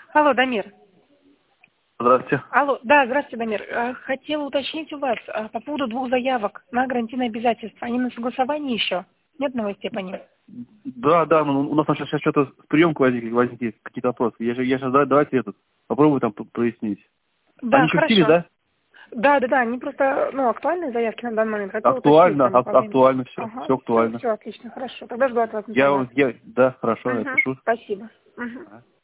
Алло, Дамир. Здравствуйте. Алло, да, здравствуйте, Дамир. Хотела уточнить у вас по поводу 2 заявок на гарантийное обязательство. Они на согласовании еще? Нет новостей по ним? Да, ну, у нас сейчас что-то с приемкой возникли какие-то вопросы. Я сейчас давайте попробую там прояснить. Да, Они еще в силе, хорошо. да? Да, они просто, актуальные заявки на данный момент. Хотела уточнить Актуально, там по времени. актуально все. Ага, Все актуально. все отлично, хорошо. Тогда жду от вас информацию. Да, хорошо, я Угу, пишу. спасибо. Угу. Ага.